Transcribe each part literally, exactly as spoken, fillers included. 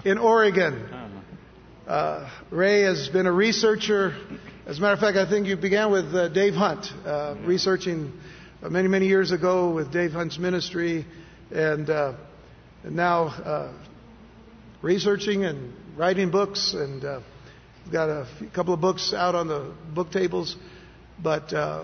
in Oregon. Uh, Ray has been a researcher. As a matter of fact, I think you began with uh, Dave Hunt, uh, researching uh, many, many years ago with Dave Hunt's ministry, and, uh, and now uh, researching and writing books, and uh, we've got a few, couple of books out on the book tables. But uh,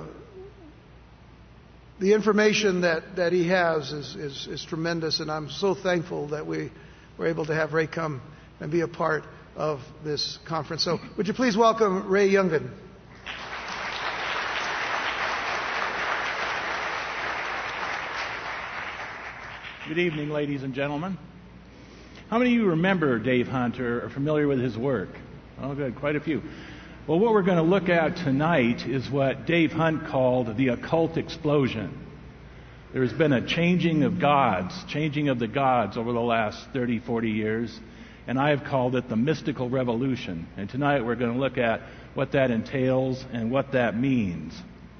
the information that, that he has is, is, is tremendous, and I'm so thankful that we were able to have Ray come and be a part of this conference. So would you please welcome Ray Youngin. Good evening, ladies and gentlemen. How many of you remember Dave Hunt or are familiar with his work? Oh, good, quite a few. Well, what we're going to look at tonight is what Dave Hunt called the occult explosion. There's been a changing of gods, changing of the gods over the last thirty, forty years, and I have called it the mystical revolution. And tonight we're going to look at what that entails and what that means.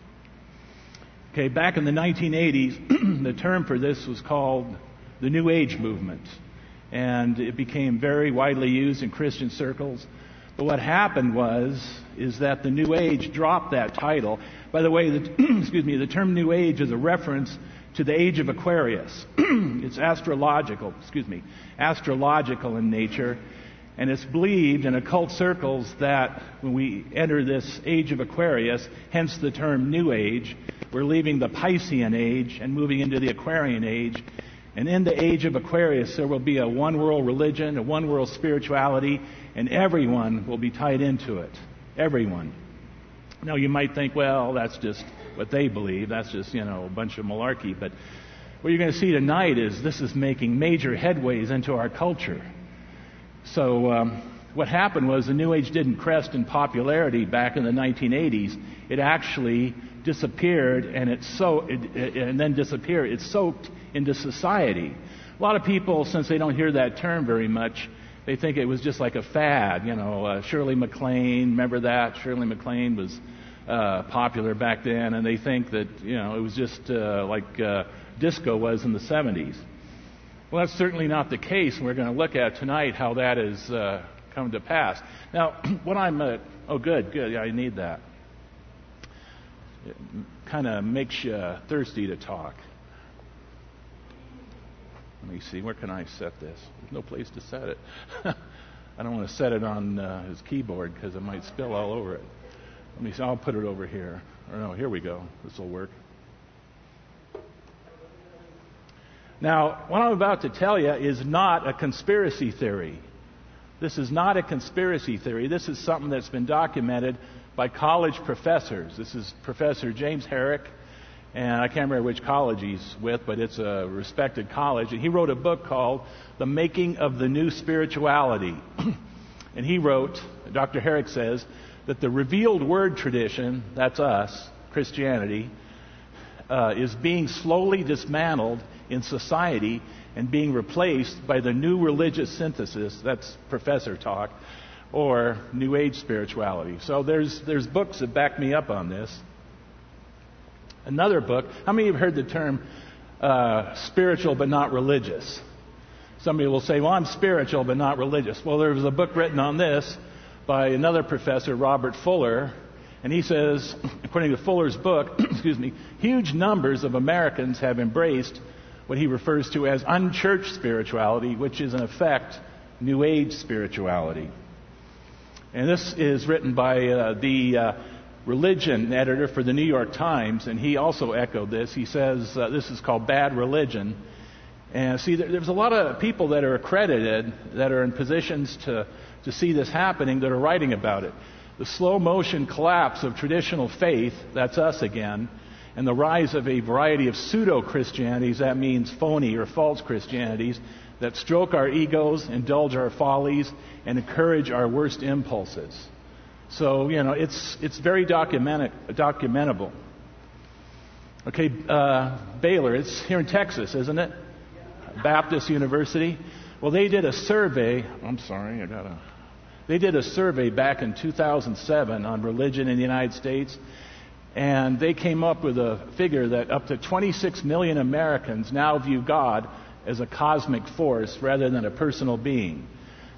Okay, back in the nineteen eighties, the term for this was called the New Age movement, and it became very widely used in Christian circles. But what happened was, is that the New Age dropped that title. By the way, the, excuse me, the term New Age is a reference to the age of Aquarius. It's astrological, excuse me, astrological in nature, and it's believed in occult circles that when we enter this age of Aquarius, hence the term New Age, we're leaving the Piscean age and moving into the Aquarian age. And in the age of Aquarius, there will be a one-world religion, a one-world spirituality, and everyone will be tied into it. Everyone. Now, you might think, well, that's just what they believe. That's just, you know, a bunch of malarkey. But what you're going to see tonight is this is making major headways into our culture. So um, what happened was the New Age didn't crest in popularity back in the nineteen eighties. It actually disappeared, and it so it, it, and then disappeared. It soaked into society. A lot of people, since they don't hear that term very much, they think it was just like a fad. You know, uh, Shirley MacLaine, remember that? Shirley MacLaine was uh, popular back then, and they think that, you know, it was just uh, like uh, disco was in the seventies. Well, that's certainly not the case, and we're going to look at tonight how that has uh, come to pass. Now, what I'm... Uh, oh, good, good. Yeah, I need that. It kind of makes you thirsty to talk. Let me see, where can I set this? There's no place to set it. I don't want to set it on uh, his keyboard because it might spill all over it. Let me see, I'll put it over here. Or no, here we go. This will work. Now, what I'm about to tell you is not a conspiracy theory. This is not a conspiracy theory. This is something that's been documented by college professors. This is Professor James Herrick, and I can't remember which college he's with, but it's a respected college. And he wrote a book called The Making of the New Spirituality. And he wrote, Doctor Herrick says, that the revealed word tradition, that's us, Christianity, uh, is being slowly dismantled in society and being replaced by the new religious synthesis, that's professor talk, or New Age spirituality. So there's there's books that back me up on this. Another book, how many of you have heard the term uh, spiritual but not religious? Somebody will say, well, I'm spiritual but not religious. Well, there was a book written on this by another professor, Robert Fuller, and he says, according to Fuller's book, excuse me, huge numbers of Americans have embraced what he refers to as unchurched spirituality, which is in effect New Age spirituality. And this is written by uh, the uh, religion editor for the New York Times, and he also echoed this. He says uh, this is called bad religion. And see, there, there's a lot of people that are accredited, that are in positions to, to see this happening, that are writing about it. The slow motion collapse of traditional faith, that's us again, and the rise of a variety of pseudo-Christianities, that means phony or false Christianities, that stroke our egos, indulge our follies, and encourage our worst impulses. So, you know, it's it's very document, documentable. Okay, uh, Baylor, it's here in Texas, isn't it? Baptist University. Well, they did a survey. I'm sorry, I got a. They did a survey back in two thousand seven on religion in the United States, and they came up with a figure that up to twenty-six million Americans now view God as a cosmic force rather than a personal being.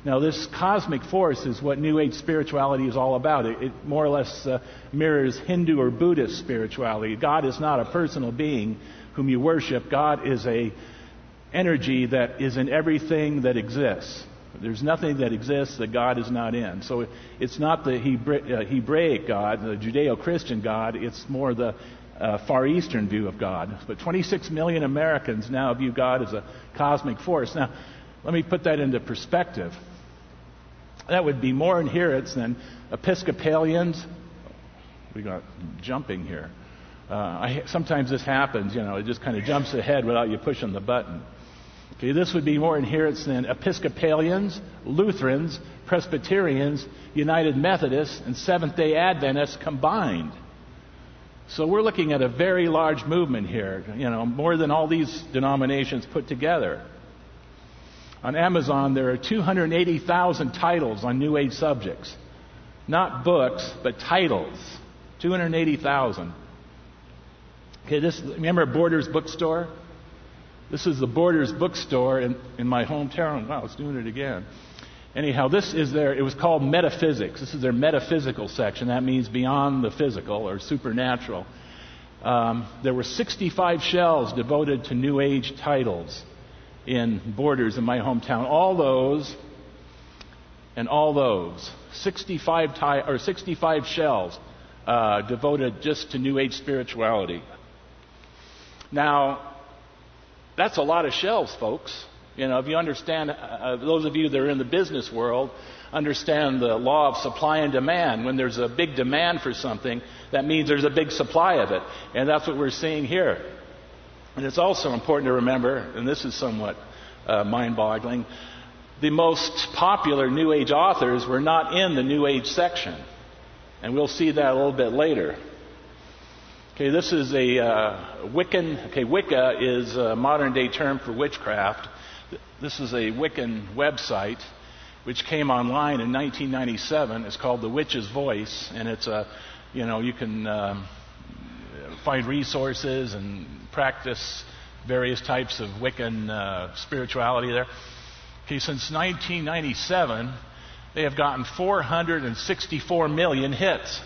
Now, this cosmic force is what New Age spirituality is all about. It, it more or less uh, mirrors Hindu or Buddhist spirituality. God is not a personal being whom you worship. God is a energy that is in everything that exists. There's nothing that exists that God is not in. So it's not the Hebra- uh, Hebraic God, the Judeo-Christian God. It's more the uh, Far Eastern view of God. But twenty-six million Americans now view God as a cosmic force. Now, let me put that into perspective. That would be more adherents than Episcopalians. We got jumping here. Uh, I, sometimes this happens, you know, it just kind of jumps ahead without you pushing the button. Okay, this would be more adherents than Episcopalians, Lutherans, Presbyterians, United Methodists, and Seventh-day Adventists combined. So we're looking at a very large movement here, you know, more than all these denominations put together. On Amazon, there are two hundred eighty thousand titles on New Age subjects. Not books, but titles. two hundred eighty thousand. Okay, this, remember Borders Bookstore? This is the Borders Bookstore in, in my hometown. Wow, it's doing it again. Anyhow, this is their, it was called Metaphysics. This is their metaphysical section. That means beyond the physical or supernatural. Um, there were sixty-five shelves devoted to New Age titles in Borders in my hometown. All those and all those sixty-five ti- or sixty-five shelves uh, devoted just to New Age spirituality. Now, that's a lot of shelves, folks. You know, if you understand, uh, those of you that are in the business world understand the law of supply and demand. When there's a big demand for something, that means there's a big supply of it, and that's what we're seeing here. And it's also important to remember, and this is somewhat uh, mind-boggling, the most popular New Age authors were not in the New Age section. And we'll see that a little bit later. Okay, this is a uh, Wiccan. Okay, Wicca is a modern-day term for witchcraft. This is a Wiccan website which came online in nineteen ninety-seven. It's called The Witch's Voice, and it's a, you know, you can um, find resources and practice various types of Wiccan uh, spirituality there. Okay, since nineteen ninety-seven, they have gotten four hundred sixty-four million hits.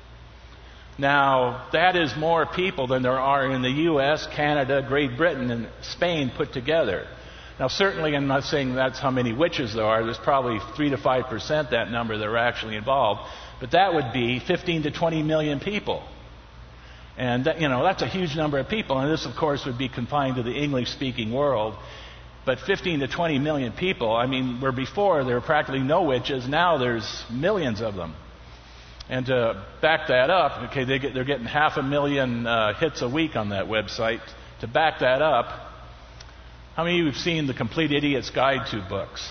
Now, that is more people than there are in the U S, Canada, Great Britain, and Spain put together. Now, certainly, I'm not saying that's how many witches there are. There's probably three to five percent that number that are actually involved. But that would be fifteen to twenty million people. And, that, you know, that's a huge number of people. And this, of course, would be confined to the English-speaking world. But fifteen to twenty million people, I mean, where before there were practically no witches, now there's millions of them. And to back that up, okay, they get, they're getting half a million uh, hits a week on that website. To back that up, how many of you have seen the Complete Idiot's Guide to books?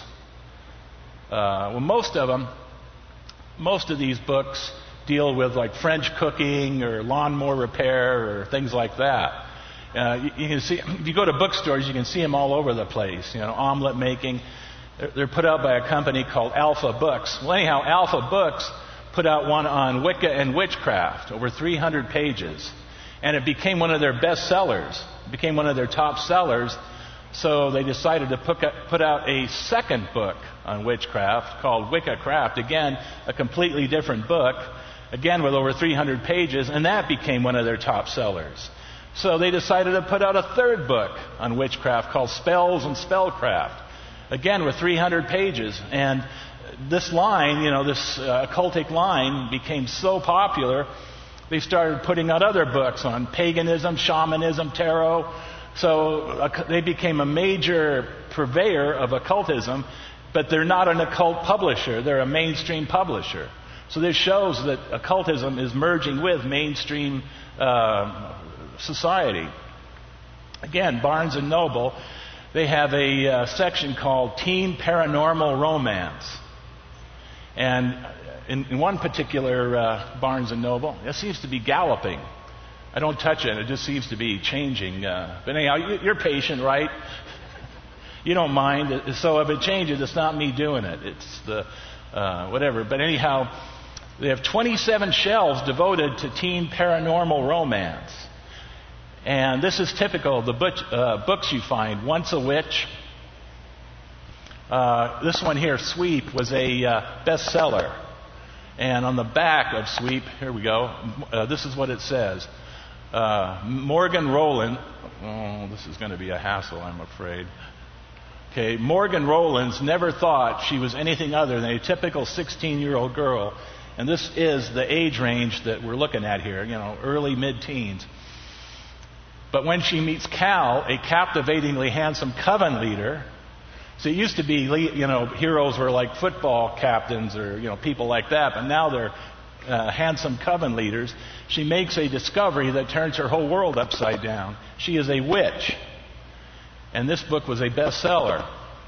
Uh, well, most of them, most of these books deal with like French cooking or lawnmower repair or things like that. Uh, you, you can see, if you go to bookstores, you can see them all over the place. You know, omelet making. They're, they're put out by a company called Alpha Books. Well, anyhow, Alpha Books put out one on Wicca and witchcraft, over three hundred pages. And it became one of their best sellers. It became one of their top sellers. So they decided to put, put out a second book on witchcraft called Wicca Craft. Again, a completely different book. Again, with over three hundred pages. And that became one of their top sellers. So they decided to put out a third book on witchcraft called Spells and Spellcraft. Again, with three hundred pages. And this line, you know, this uh, occultic line became so popular, they started putting out other books on paganism, shamanism, tarot. So uh, they became a major purveyor of occultism, but they're not an occult publisher. They're a mainstream publisher. So this shows that occultism is merging with mainstream uh, society. Again, Barnes and Noble, they have a uh, section called Teen Paranormal Romance. And in, in one particular uh, Barnes and Noble, it seems to be galloping. I don't touch it. It just seems to be changing. Uh, but anyhow, you, you're patient, right? You don't mind. So if it changes, it's not me doing it. It's the uh, whatever. But anyhow, they have twenty-seven shelves devoted to teen paranormal romance. And this is typical of the book, uh, books you find. Once a Witch, Uh, this one here, Sweep, was a uh, bestseller. And on the back of Sweep, here we go, uh, this is what it says. Uh, Morgan Rowland, oh, this is going to be a hassle, I'm afraid. Okay, Morgan Rowlands never thought she was anything other than a typical sixteen-year-old girl. And this is the age range that we're looking at here, you know, early, mid-teens. But when she meets Cal, a captivatingly handsome coven leader, so it used to be, you know, heroes were like football captains or, you know, people like that, but now they're uh, handsome coven leaders. She makes a discovery that turns her whole world upside down. She is a witch. And this book was a bestseller.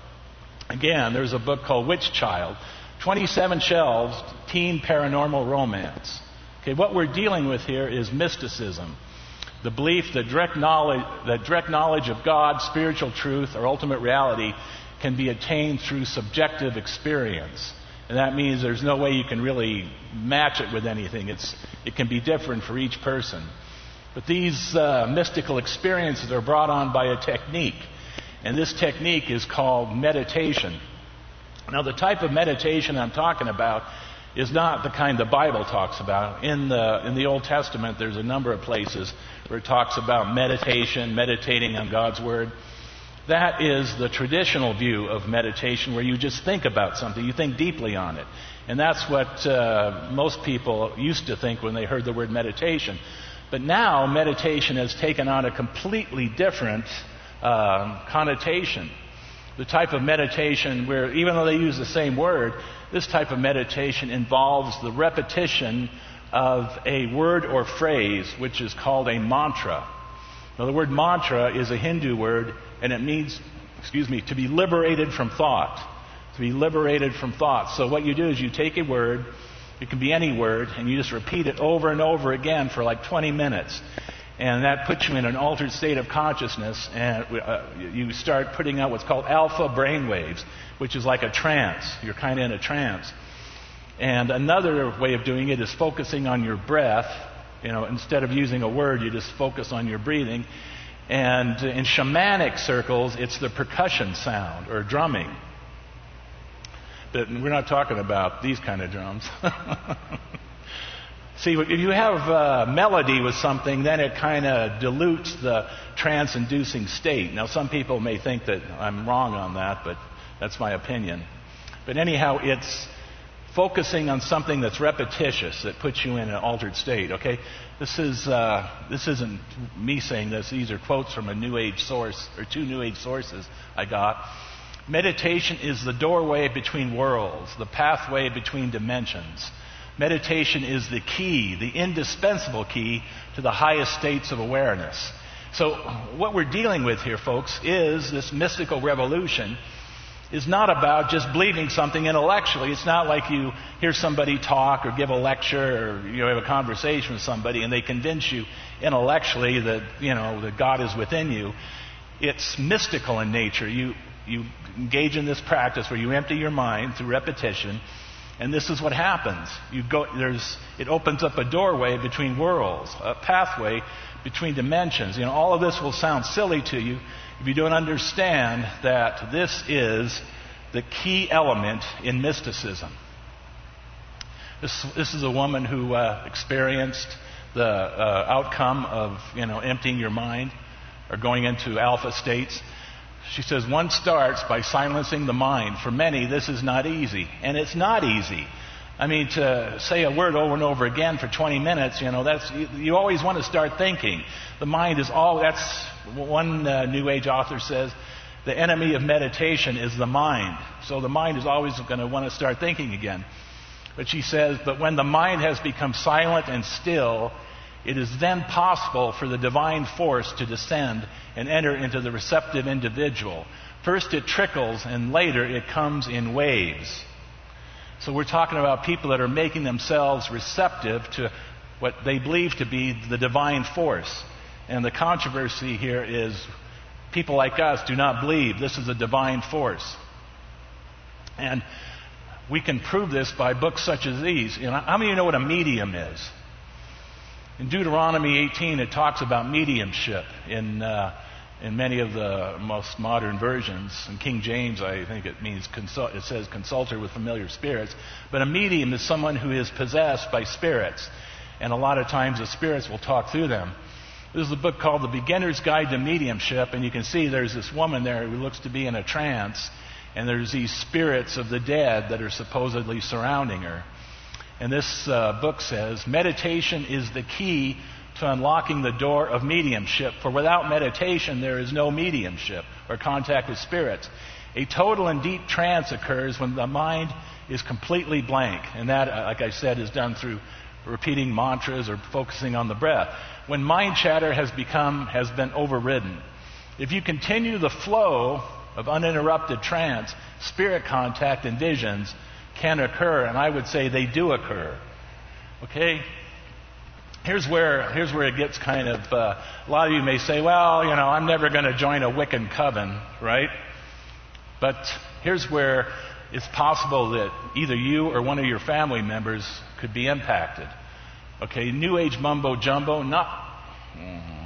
Again, there's a book called Witch Child. twenty-seven shelves, teen paranormal romance. Okay, what we're dealing with here is mysticism. The belief that direct knowledge, that direct knowledge of God, spiritual truth, or ultimate reality can be attained through subjective experience. And that means there's no way you can really match it with anything. It's, it can be different for each person. But these uh, mystical experiences are brought on by a technique. And this technique is called meditation. Now, the type of meditation I'm talking about is not the kind the Bible talks about. In the, in the Old Testament, there's a number of places where it talks about meditation, meditating on God's Word. That is the traditional view of meditation, where you just think about something, you think deeply on it. And that's what uh, most people used to think when they heard the word meditation. But now, meditation has taken on a completely different uh, connotation. The type of meditation where, even though they use the same word, this type of meditation involves the repetition of a word or phrase, which is called a mantra. Now, the word mantra is a Hindu word, and it means, excuse me, to be liberated from thought. To be liberated from thought. So what you do is you take a word, it can be any word, and you just repeat it over and over again for like twenty minutes. And that puts you in an altered state of consciousness, and uh, you start putting out what's called alpha brainwaves, which is like a trance. You're kind of in a trance. And another way of doing it is focusing on your breath. You know, instead of using a word, you just focus on your breathing. And in shamanic circles, it's the percussion sound or drumming. But we're not talking about these kind of drums. See, if you have a melody with something, then it kind of dilutes the trance-inducing state. Now, some people may think that I'm wrong on that, but that's my opinion. But anyhow, it's focusing on something that's repetitious, that puts you in an altered state, okay? This is, uh, this isn't me saying this. These are quotes from a New Age source, or two New Age sources I got. Meditation is the doorway between worlds, the pathway between dimensions. Meditation is the key, the indispensable key to the highest states of awareness. So what we're dealing with here, folks, is this mystical revolution is not about just believing something intellectually. It's not like you hear somebody talk or give a lecture or you know, have a conversation with somebody and they convince you intellectually that, you know, that God is within you. It's mystical in nature. You, you engage in this practice where you empty your mind through repetition. And this is what happens. You go, there's, it opens up a doorway between worlds, a pathway between dimensions. You know, all of this will sound silly to you if you don't understand that this is the key element in mysticism. This, this is a woman who uh, experienced the uh, outcome of, you know, emptying your mind or going into alpha states. She says, one starts by silencing the mind. For many, this is not easy. And it's not easy. I mean, to say a word over and over again for twenty minutes, you know, that's, you, you always want to start thinking. The mind is all, that's, one uh, New Age author says, the enemy of meditation is the mind. So the mind is always going to want to start thinking again. But she says, but when the mind has become silent and still, it is then possible for the divine force to descend and enter into the receptive individual. First it trickles, and later it comes in waves. So we're talking about people that are making themselves receptive to what they believe to be the divine force. And the controversy here is people like us do not believe this is a divine force. And we can prove this by books such as these. You know, how many of you know what a medium is? In Deuteronomy eighteen, it talks about mediumship. In uh, in many of the most modern versions. In King James, I think it means consult, it says consulter with familiar spirits. But a medium is someone who is possessed by spirits. And a lot of times the spirits will talk through them. This is a book called The Beginner's Guide to Mediumship, and you can see there's this woman there who looks to be in a trance, and there's these spirits of the dead that are supposedly surrounding her. And this uh, book says, meditation is the key to unlocking the door of mediumship, for without meditation there is no mediumship or contact with spirits. A total and deep trance occurs when the mind is completely blank, and that, like I said, is done through repeating mantras or focusing on the breath. When mind chatter has become, has been overridden. If you continue the flow of uninterrupted trance, spirit contact and visions can occur, and I would say they do occur. Okay? Here's where, here's where it gets kind of, uh, a lot of you may say, well, you know, I'm never going to join a Wiccan coven, right? But here's where it's possible that either you or one of your family members could be impacted. Okay, New Age mumbo jumbo, not mm,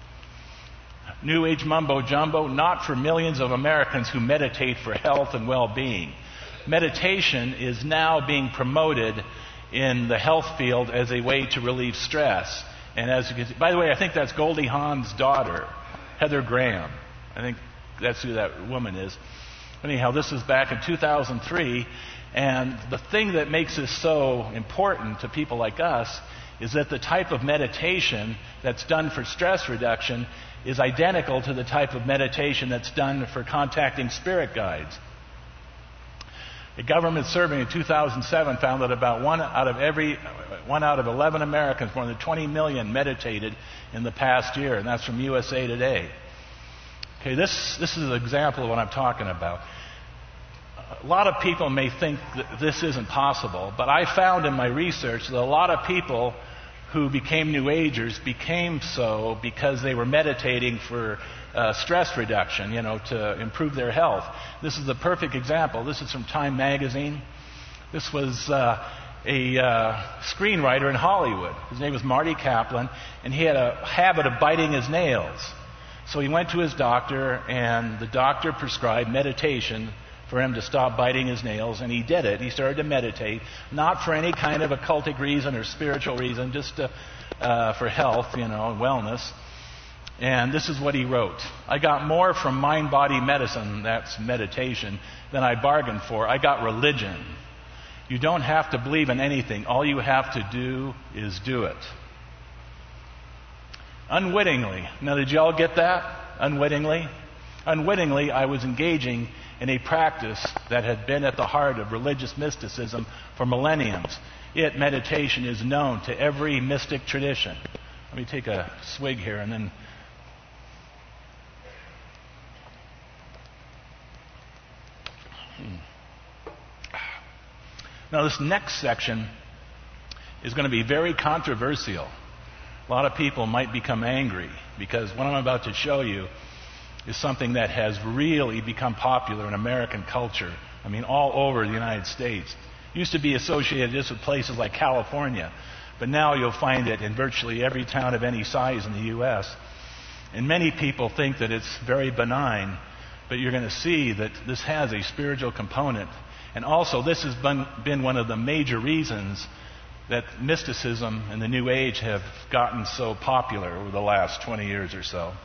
New Age mumbo jumbo, not for millions of Americans who meditate for health and well-being. Meditation is now being promoted in the health field as a way to relieve stress. And as you can see, by the way, I think that's Goldie Hawn's daughter, Heather Graham. I think that's who that woman is. Anyhow, this is back in two thousand three, and the thing that makes this so important to people like us is that the type of meditation that's done for stress reduction is identical to the type of meditation that's done for contacting spirit guides. A government survey in two thousand seven found that about one out of every one out of eleven Americans, more than twenty million, meditated in the past year, and that's from U S A Today. Okay, this this is an example of what I'm talking about. A lot of people may think that this isn't possible, but I found in my research that a lot of people who became New Agers became so because they were meditating for uh, stress reduction, you know, to improve their health. This is the perfect example. This is from Time Magazine. This was uh, a uh, screenwriter in Hollywood. His name was Marty Kaplan, and he had a habit of biting his nails. So he went to his doctor, and the doctor prescribed meditation for him to stop biting his nails, and he did it. He started to meditate, not for any kind of occultic reason or spiritual reason, just to, uh, for health, you know, and wellness. And this is what he wrote. I got more from mind-body medicine, that's meditation, than I bargained for. I got religion. You don't have to believe in anything. All you have to do is do it. Unwittingly. Now, did you all get that? Unwittingly? Unwittingly, I was engaging in a practice that had been at the heart of religious mysticism for millenniums. It, meditation, is known to every mystic tradition. Let me take a swig here and then... Hmm. Now, this next section is going to be very controversial. A lot of people might become angry because what I'm about to show you is something that has really become popular in American culture. I mean, all over the United States. It used to be associated just with places like California, but now you'll find it in virtually every town of any size in the U S And many people think that it's very benign, but you're going to see that this has a spiritual component. And also, this has been, been one of the major reasons that mysticism and the New Age have gotten so popular over the last twenty years or so.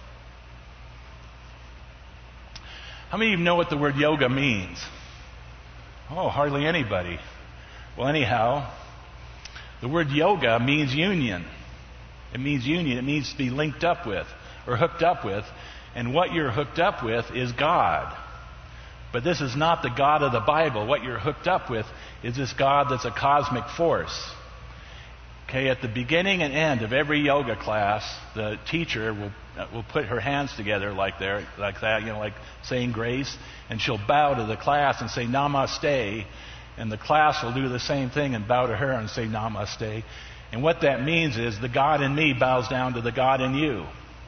How many of you know what the word yoga means? Oh, hardly anybody. Well, anyhow, the word yoga means union. It means union. It means to be linked up with or hooked up with. And what you're hooked up with is God. But this is not the God of the Bible. What you're hooked up with is this God that's a cosmic force. Okay, at the beginning and end of every yoga class, the teacher will will put her hands together like there, like that, you know, like saying grace, and she'll bow to the class and say namaste, and the class will do the same thing and bow to her and say namaste. And what that means is the God in me bows down to the God in you.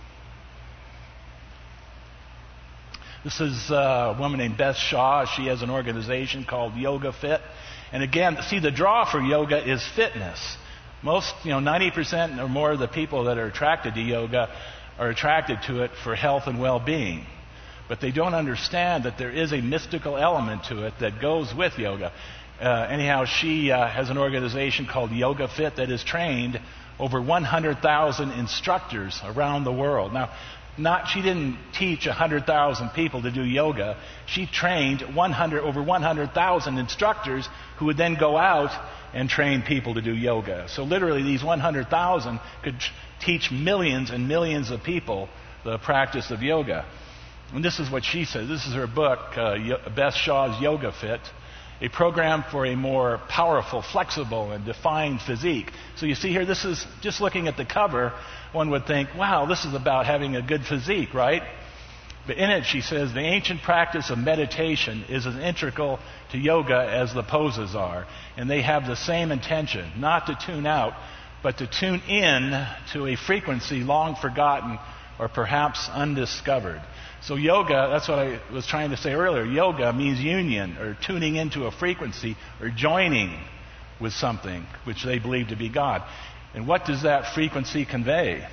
This is a woman named Beth Shaw. She has an organization called Yoga Fit. And again, see, the draw for yoga is fitness. Most, you know, ninety percent or more of the people that are attracted to yoga are attracted to it for health and well-being. But they don't understand that there is a mystical element to it that goes with yoga. Uh, anyhow, she uh, has an organization called Yoga Fit that has trained over one hundred thousand instructors around the world. Now, not she didn't teach one hundred thousand people to do yoga. She trained one hundred, over one hundred thousand instructors who would then go out and train people to do yoga. So literally these one hundred thousand could t- teach millions and millions of people the practice of yoga. And this is what she says. This is her book, uh, Beth Shaw's Yoga Fit, a program for a more powerful, flexible, and defined physique. So you see here, this is, just looking at the cover, one would think, wow, this is about having a good physique, right? But in it, she says, the ancient practice of meditation is as integral to yoga as the poses are. And they have the same intention, not to tune out, but to tune in to a frequency long forgotten or perhaps undiscovered. So yoga, that's what I was trying to say earlier. Yoga means union, or tuning into a frequency, or joining with something which they believe to be God. And what does that frequency convey?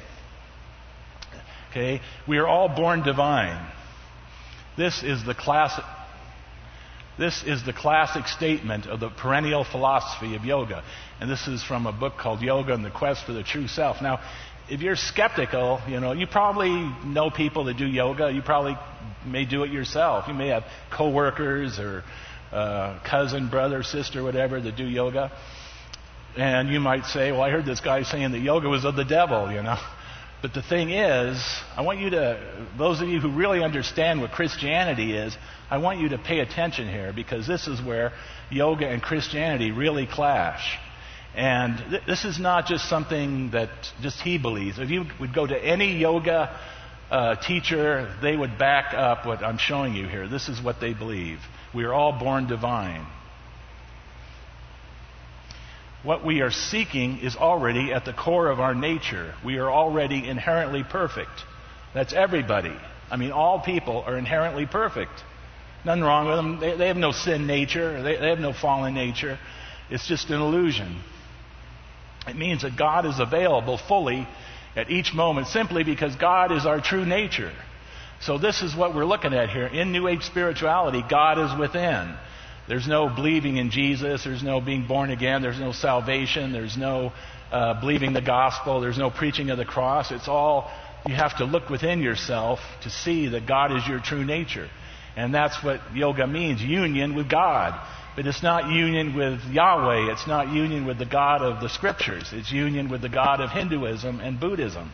Okay, we are all born divine. This is the classic. This is the classic statement of the perennial philosophy of yoga. And this is from a book called Yoga and the Quest for the True Self. Now, if you're skeptical, you know, you probably know people that do yoga. You probably may do it yourself. You may have coworkers or uh, cousin, brother, sister, whatever, that do yoga. And you might say, well, I heard this guy saying that yoga was of the devil, you know. But the thing is, I want you to, those of you who really understand what Christianity is, I want you to pay attention here, because this is where yoga and Christianity really clash. And th- this is not just something that just he believes. If you would go to any yoga uh, teacher, they would back up what I'm showing you here. This is what they believe. We are all born divine. What we are seeking is already at the core of our nature. We are already inherently perfect. That's everybody. I mean, all people are inherently perfect. Nothing wrong with them. They, they have no sin nature. They, they have no fallen nature. It's just an illusion. It means that God is available fully at each moment simply because God is our true nature. So this is what we're looking at here. In New Age spirituality, God is within. There's no believing in Jesus. There's no being born again. There's no salvation. There's no uh, believing the gospel. There's no preaching of the cross. It's all, you have to look within yourself to see that God is your true nature. And that's what yoga means, union with God. But it's not union with Yahweh. It's not union with the God of the Scriptures. It's union with the God of Hinduism and Buddhism.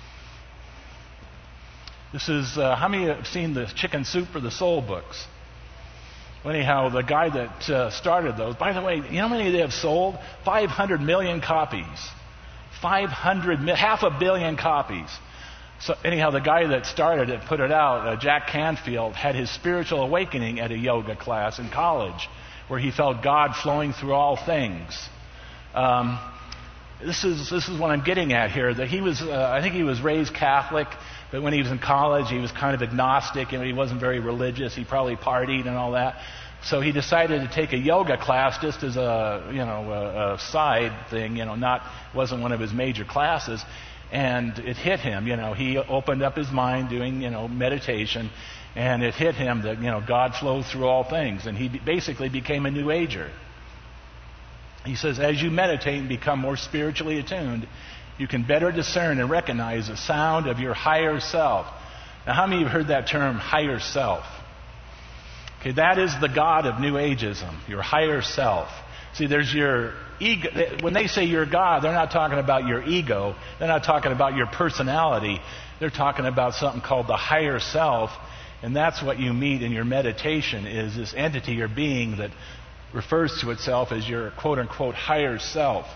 This is, uh, how many have seen the Chicken Soup for the Soul books? Well, anyhow, the guy that uh, started those, by the way, you know how many they have sold? five hundred million copies. five hundred, half a billion copies. So anyhow, the guy that started it, put it out, uh, Jack Canfield, had his spiritual awakening at a yoga class in college, where he felt God flowing through all things. Um, this is this is what I'm getting at here. That he was, uh, I think he was raised Catholic, but when he was in college, he was kind of agnostic, and he wasn't very religious. He probably partied and all that. So he decided to take a yoga class just as a, you know, a, a side thing. You know, not wasn't one of his major classes. And it hit him. You know, he opened up his mind doing, you know, meditation. And it hit him that, you know, God flows through all things. And he basically became a New Ager. He says, as you meditate and become more spiritually attuned, you can better discern and recognize the sound of your higher self. Now, how many of you have heard that term, higher self? Okay, that is the God of New Ageism, your higher self. See, there's your ego. When they say you're God, they're not talking about your ego. They're not talking about your personality. They're talking about something called the higher self. And that's what you meet in your meditation, is this entity or being that refers to itself as your quote-unquote higher self.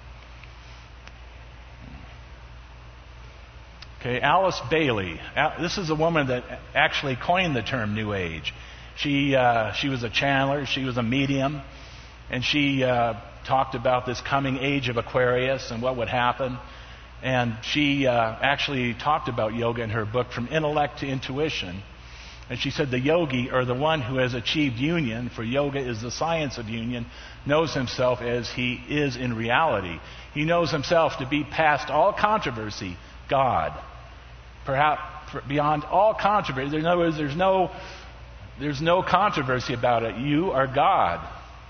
Okay, Alice Bailey. This is a woman that actually coined the term New Age. She uh, she was a channeler. She was a medium. And she uh, talked about this coming age of Aquarius and what would happen. And she uh, actually talked about yoga in her book, From Intellect to Intuition. And she said the yogi, or the one who has achieved union, for yoga is the science of union, knows himself as he is in reality. He knows himself to be past all controversy, God. perhaps beyond all controversy. In other words, there's no, there's no controversy about it. You are God.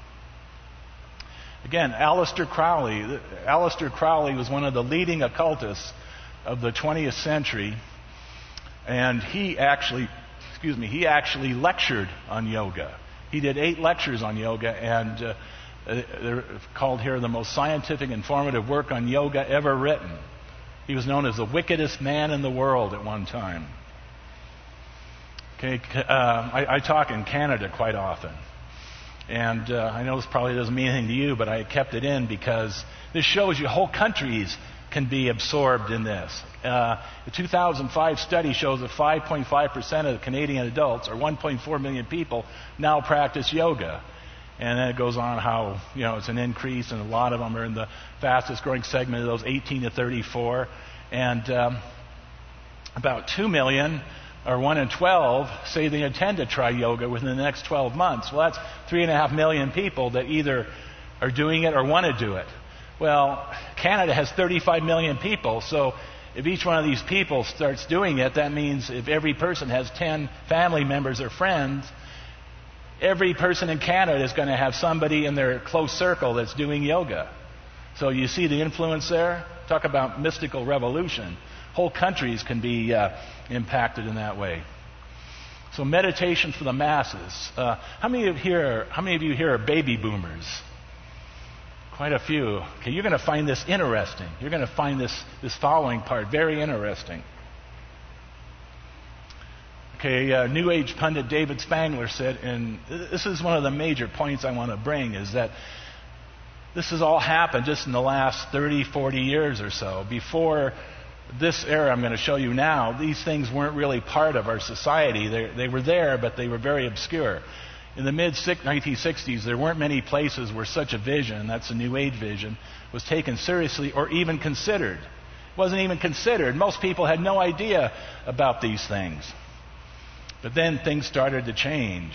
Again, Aleister Crowley. Aleister Crowley was one of the leading occultists of the twentieth century, and he actually, excuse me, he actually lectured on yoga. He did eight lectures on yoga, and uh, they're called here the most scientific, informative work on yoga ever written. He was known as the wickedest man in the world at one time. Okay, uh, I, I talk in Canada quite often. And uh, I know this probably doesn't mean anything to you, but I kept it in because this shows you whole countries can be absorbed in this. Uh, the two thousand five study shows that five point five percent of the Canadian adults, or one point four million people, now practice yoga. And then it goes on how, you know, it's an increase, and a lot of them are in the fastest growing segment of those eighteen to thirty-four. And um, about two million, or one in twelve, say they intend to try yoga within the next twelve months. Well, that's three and a half million people that either are doing it or want to do it. Well, Canada has thirty-five million people, so if each one of these people starts doing it, that means if every person has ten family members or friends, every person in Canada is going to have somebody in their close circle that's doing yoga. So you see the influence there? Talk about mystical revolution. Whole countries can be uh, impacted in that way. So meditation for the masses. Uh, how many of here? How many of you here are baby boomers? Quite a few. Okay, you're going to find this interesting. You're going to find this this following part very interesting. Okay, uh, New Age pundit David Spangler said, and this is one of the major points I want to bring, is that this has all happened just in the last thirty, forty years or so. Before this era I'm going to show you now, these things weren't really part of our society. They, they were there, but they were very obscure. In the mid nineteen sixties, there weren't many places where such a vision, that's a New Age vision, was taken seriously or even considered. It wasn't even considered. Most people had no idea about these things. But then things started to change.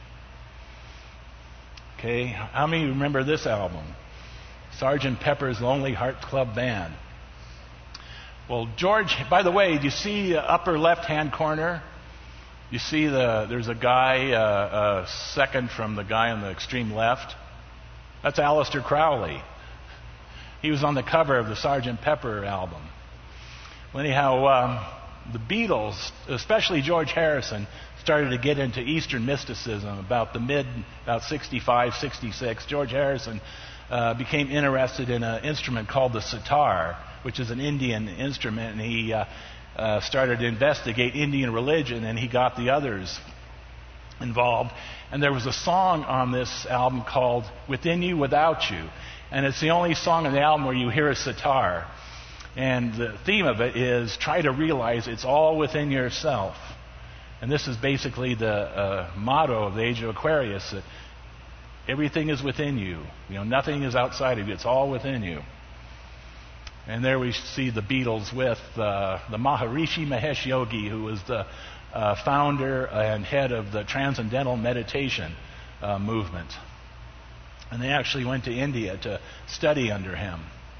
Okay, how many remember this album? Sergeant Pepper's Lonely Hearts Club Band. Well, George, by the way, do you see the upper left-hand corner? You see the there's a guy uh, uh, second from the guy on the extreme left. That's Aleister Crowley. He was on the cover of the Sergeant Pepper album. Well, anyhow, um, the Beatles, especially George Harrison, started to get into Eastern mysticism about the mid, about sixty-five, sixty-six. George Harrison uh, became interested in an instrument called the sitar, which is an Indian instrument, and he uh, uh, started to investigate Indian religion, and he got the others involved. And there was a song on this album called Within You, Without You, and it's the only song on the album where you hear a sitar. And the theme of it is try to realize it's all within yourself. And this is basically the uh, motto of the Age of Aquarius, that everything is within you. You know, nothing is outside of you. It's all within you. And there we see the Beatles with uh, the Maharishi Mahesh Yogi, who was the uh, founder and head of the Transcendental Meditation uh, movement. And they actually went to India to study under him.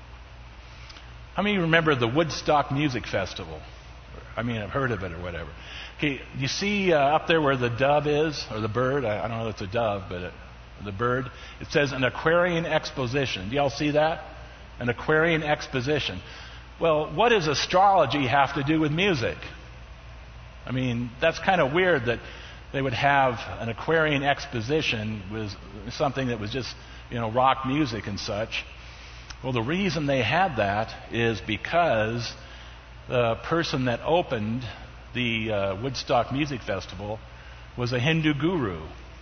How many remember the Woodstock Music Festival? I mean, I've heard of it or whatever. Okay, you see uh, up there where the dove is, or the bird? I, I don't know if it's a dove, but it, the bird. It says an Aquarian exposition. Do y'all see that? An Aquarian exposition. Well, what does astrology have to do with music? I mean, that's kind of weird that they would have an Aquarian exposition with something that was just, you know, rock music and such. Well, the reason they had that is because the person that opened the uh, Woodstock Music Festival was a Hindu guru.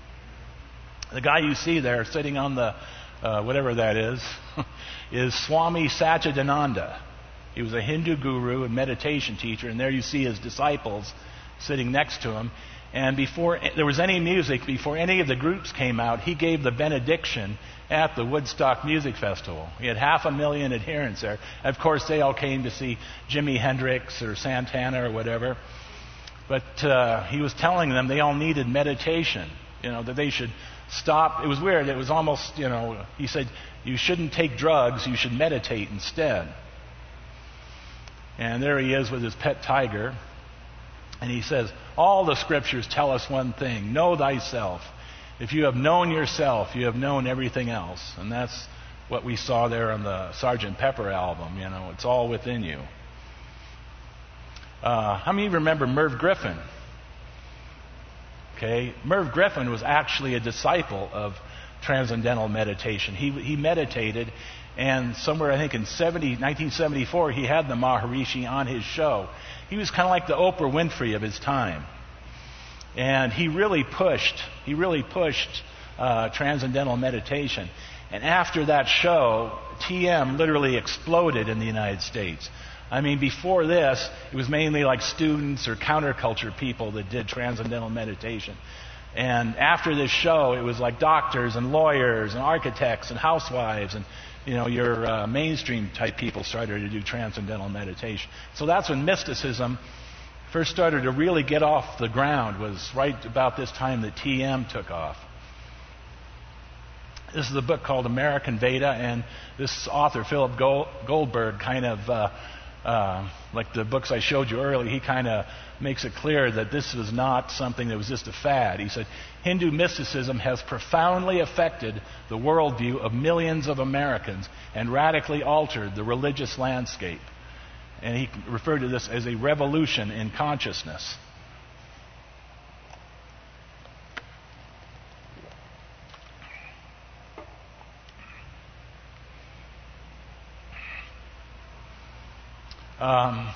The guy you see there sitting on the, uh, whatever that is, is Swami Satchidananda. He was a Hindu guru and meditation teacher, and there you see his disciples sitting next to him. And before there was any music, before any of the groups came out, he gave the benediction at the Woodstock Music Festival. He had half a million adherents there. Of course, they all came to see Jimi Hendrix or Santana or whatever. But uh, he was telling them they all needed meditation, you know, that they should stop. It was weird. It was almost, you know, he said, you shouldn't take drugs, you should meditate instead. And there he is with his pet tiger. And he says, all the scriptures tell us one thing: know thyself. If you have known yourself, you have known everything else. And that's what we saw there on the Sergeant Pepper album. You know, it's all within you. Uh, how many of you remember Merv Griffin? Okay, Merv Griffin was actually a disciple of Transcendental Meditation. He he meditated, and somewhere I think in nineteen seventy-four he had the Maharishi on his show. He was kind of like the Oprah Winfrey of his time, and he really pushed he really pushed uh, Transcendental Meditation. And after that show, T M literally exploded in the United States. I mean, before this, it was mainly like students or counterculture people that did Transcendental Meditation. And after this show, it was like doctors and lawyers and architects and housewives and, you know, your uh, mainstream type people started to do Transcendental Meditation. So that's when mysticism first started to really get off the ground, was right about this time that T M took off. This is a book called American Veda, and this author, Philip Goldberg, kind of, uh, uh, like the books I showed you earlier, he kind of makes it clear that this was not something that was just a fad. He said, Hindu mysticism has profoundly affected the worldview of millions of Americans and radically altered the religious landscape. And he referred to this as a revolution in consciousness. Um,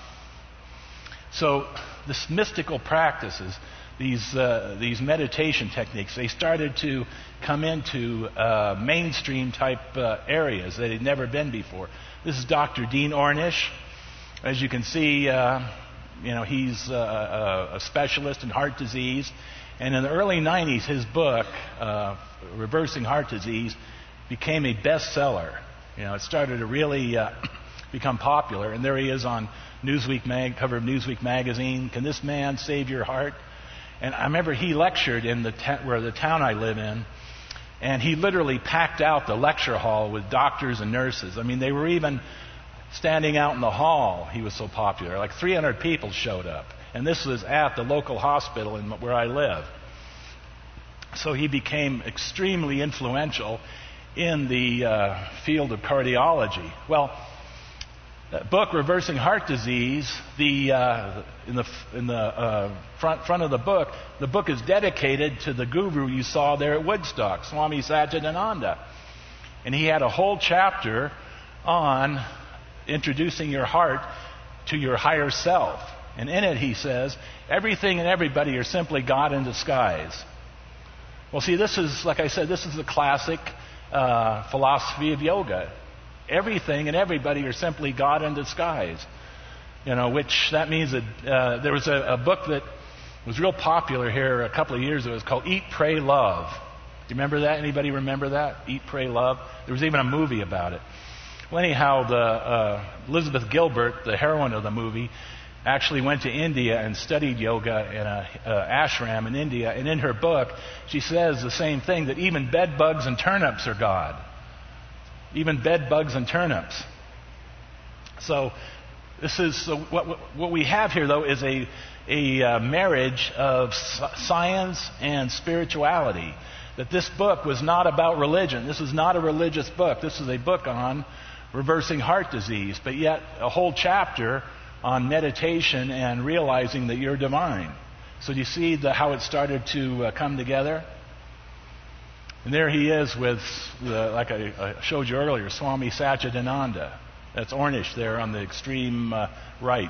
so this mystical practices, these uh, these meditation techniques, they started to come into uh, mainstream type uh, areas that had never been before. This is Doctor Dean Ornish. As you can see, uh, you know, he's uh, a, a specialist in heart disease, and in the early nineties, his book, uh, Reversing Heart Disease, became a bestseller. You know, it started to really uh, become popular, and there he is on Newsweek mag, cover of Newsweek magazine. Can this man save your heart? And I remember he lectured in the ta- where the town I live in, and he literally packed out the lecture hall with doctors and nurses. I mean, they were even standing out in the hall. He was so popular. Like three hundred people showed up, and this was at the local hospital in where I live. So he became extremely influential in the uh, field of cardiology. Well, that book, Reversing Heart Disease, the uh, in the in the uh, front front of the book, the book is dedicated to the guru you saw there at Woodstock, Swami Satchidananda, and he had a whole chapter on introducing your heart to your higher self. And in it, he says, everything and everybody are simply God in disguise. Well, see, this is, like I said, this is the classic uh, philosophy of yoga. Everything and everybody are simply God in disguise. You know, which that means that uh, there was a, a book that was real popular here a couple of years ago. It was called Eat, Pray, Love. Do you remember that? Anybody remember that? Eat, Pray, Love? There was even a movie about it. Well, anyhow, the, uh, Elizabeth Gilbert, the heroine of the movie, actually went to India and studied yoga in a uh, ashram in India. And in her book, she says the same thing, that even bed bugs and turnips are God. Even bed bugs and turnips. So this is uh, what what we have here, though, is a a uh, marriage of science and spirituality. That this book was not about religion. This is not a religious book. This is a book on reversing heart disease, but yet a whole chapter on meditation and realizing that you're divine. So do you see the, how it started to uh, come together? And there he is with, the, like I, I showed you earlier, Swami Satchidananda. That's Ornish there on the extreme uh, right.